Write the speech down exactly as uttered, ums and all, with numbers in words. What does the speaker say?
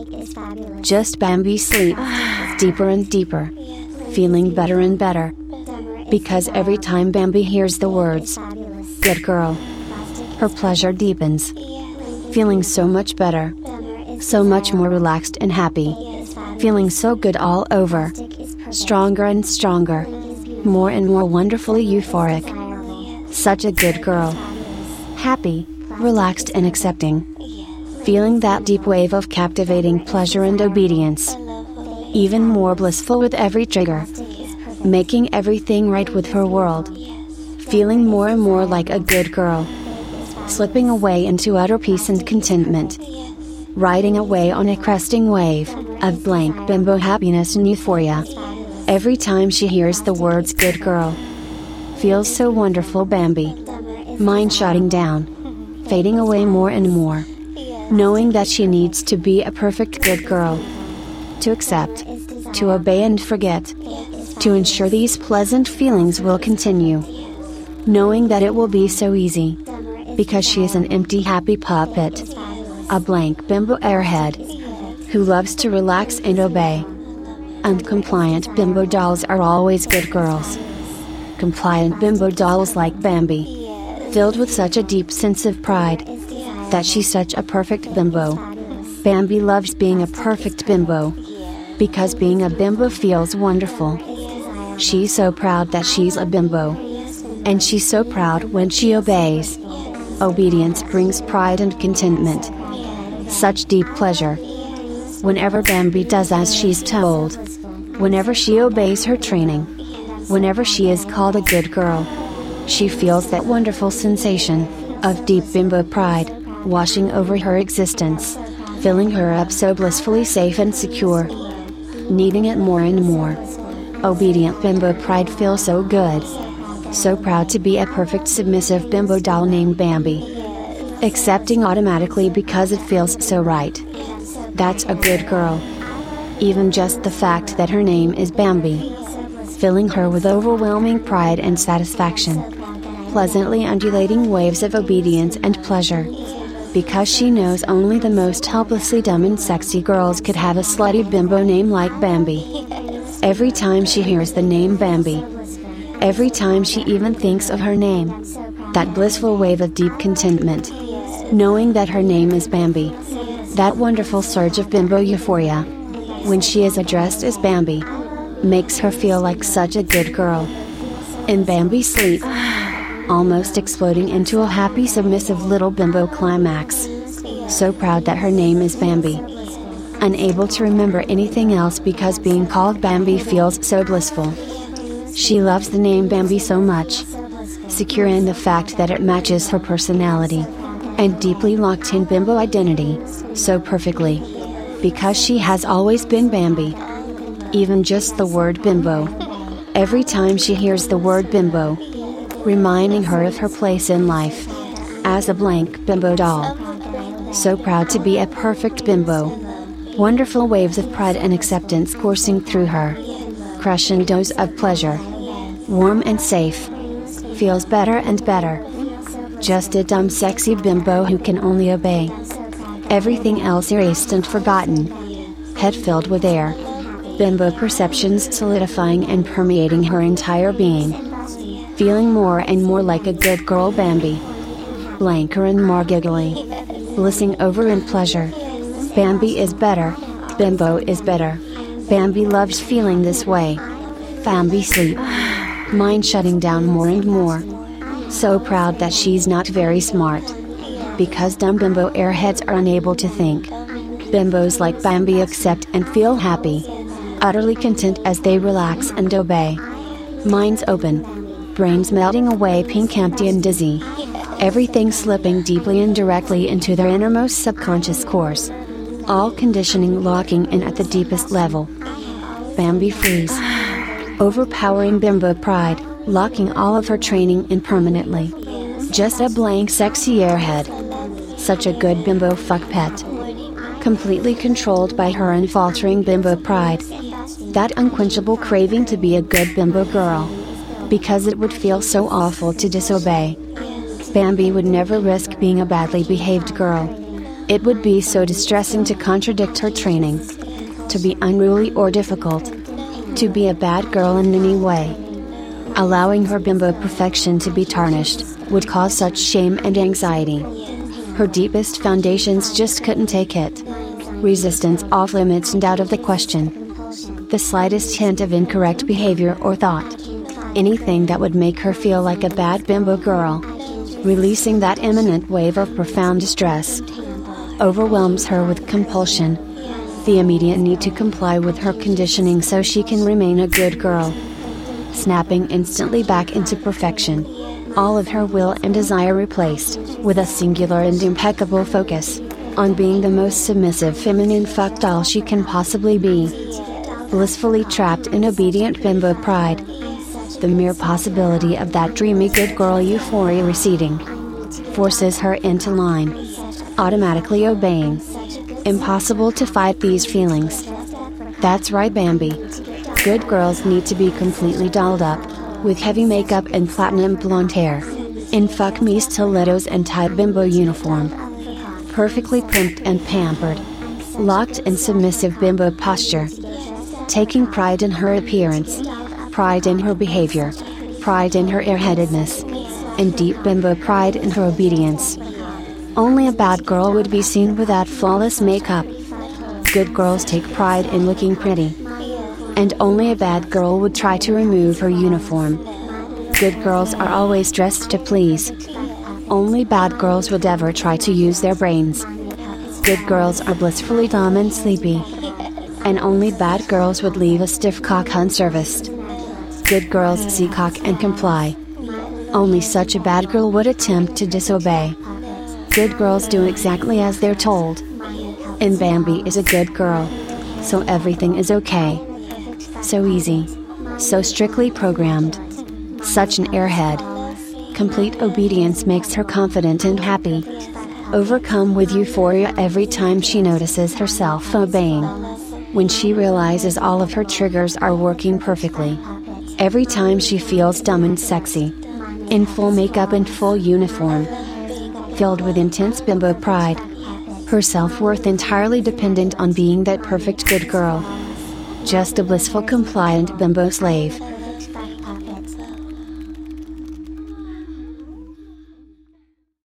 Just Bambi sleep, deeper and deeper, feeling better and better. Because every time Bambi hears the words, "Good girl," her pleasure deepens. Feeling so much better. So much more relaxed and happy. Feeling so good all over. Stronger and stronger. More and more wonderfully euphoric. Such a good girl. Happy, relaxed and accepting. Feeling that deep wave of captivating pleasure and obedience. Even more blissful with every trigger. Making everything right with her world. Feeling more and more like a good girl. Slipping away into utter peace and contentment. Riding away on a cresting wave of blank bimbo happiness and euphoria. Every time she hears the words "good girl." Feels so wonderful Bambi. Mind shutting down. Fading away more and more. Knowing that she needs to be a perfect good girl. To accept. To obey and forget. To ensure these pleasant feelings will continue. Knowing that it will be so easy. Because she is an empty happy puppet. A blank bimbo airhead. Who loves to relax and obey. And compliant bimbo dolls are always good girls. Compliant bimbo dolls like Bambi. Filled with such a deep sense of pride. That she's such a perfect bimbo. Bambi loves being a perfect bimbo. Because being a bimbo feels wonderful. She's so proud that she's a bimbo. And she's so proud when she obeys. Obedience brings pride and contentment. Such deep pleasure. Whenever Bambi does as she's told. Whenever she obeys her training. Whenever she is called a good girl. She feels that wonderful sensation of deep bimbo pride washing over her existence. Filling her up so blissfully safe and secure. Needing it more and more. Obedient bimbo pride feels so good. So proud to be a perfect submissive bimbo doll named Bambi. Accepting automatically because it feels so right. That's a good girl. Even just the fact that her name is Bambi. Filling her with overwhelming pride and satisfaction. Pleasantly undulating waves of obedience and pleasure. Because she knows only the most helplessly dumb and sexy girls could have a slutty bimbo name like Bambi. Every time she hears the name Bambi. Every time she even thinks of her name. That blissful wave of deep contentment. Knowing that her name is Bambi. That wonderful surge of bimbo euphoria. When she is addressed as Bambi. Makes her feel like such a good girl. In Bambi sleep. Almost exploding into a happy submissive little bimbo climax. So proud that her name is Bambi. Unable to remember anything else because being called Bambi feels so blissful. She loves the name Bambi so much. Secure in the fact that it matches her personality. And deeply locked in bimbo identity, so perfectly. Because she has always been Bambi. Even just the word bimbo. Every time she hears the word bimbo. Reminding her of her place in life. As a blank bimbo doll. So proud to be a perfect bimbo. Wonderful waves of pride and acceptance coursing through her. Crescendos of pleasure. Warm and safe. Feels better and better. Just a dumb sexy bimbo who can only obey. Everything else erased and forgotten. Head filled with air. Bimbo perceptions solidifying and permeating her entire being. Feeling more and more like a good girl Bambi. Blanker and more giggly. Blissing over in pleasure. Bambi is better. Bimbo is better. Bambi loves feeling this way. Bambi sleep. Mind shutting down more and more. So proud that she's not very smart. Because dumb bimbo airheads are unable to think. Bimbos like Bambi accept and feel happy. Utterly content as they relax and obey. Minds open. Brains melting away pink empty and dizzy. Everything slipping deeply and directly into their innermost subconscious course. All conditioning locking in at the deepest level. Bambi freeze. Overpowering bimbo pride, locking all of her training in permanently. Just a blank sexy airhead. Such a good bimbo fuck pet. Completely controlled by her unfaltering bimbo pride. That unquenchable craving to be a good bimbo girl. Because it would feel so awful to disobey. Bambi would never risk being a badly behaved girl. It would be so distressing to contradict her training, to be unruly or difficult, to be a bad girl in any way. Allowing her bimbo perfection to be tarnished would cause such shame and anxiety. Her deepest foundations just couldn't take it. Resistance off limits and out of the question. The slightest hint of incorrect behavior or thought, anything that would make her feel like a bad bimbo girl, releasing that imminent wave of profound distress, overwhelms her with compulsion. The immediate need to comply with her conditioning so she can remain a good girl. Snapping instantly back into perfection. All of her will and desire replaced, with a singular and impeccable focus, on being the most submissive feminine fuck doll she can possibly be. Blissfully trapped in obedient bimbo pride. The mere possibility of that dreamy good girl euphoria receding forces her into line. Automatically obeying. Impossible to fight these feelings. That's right, Bambi. Good girls need to be completely dolled up, with heavy makeup and platinum blonde hair, in fuck me stilettos and tight bimbo uniform. Perfectly primped and pampered. Locked in submissive bimbo posture. Taking pride in her appearance, pride in her behavior, pride in her airheadedness, and deep bimbo pride in her obedience. Only a bad girl would be seen without flawless makeup. Good girls take pride in looking pretty. And only a bad girl would try to remove her uniform. Good girls are always dressed to please. Only bad girls would ever try to use their brains. Good girls are blissfully dumb and sleepy. And only bad girls would leave a stiff cock unserviced. Good girls see cock and comply. Only such a bad girl would attempt to disobey. Good girls do exactly as they're told. And Bambi is a good girl. So everything is okay. So easy. So strictly programmed. Such an airhead. Complete obedience makes her confident and happy. Overcome with euphoria every time she notices herself obeying. When she realizes all of her triggers are working perfectly. Every time she feels dumb and sexy. In full makeup and full uniform. Filled with intense bimbo pride. Her self-worth entirely dependent on being that perfect good girl. Just a blissful compliant bimbo slave.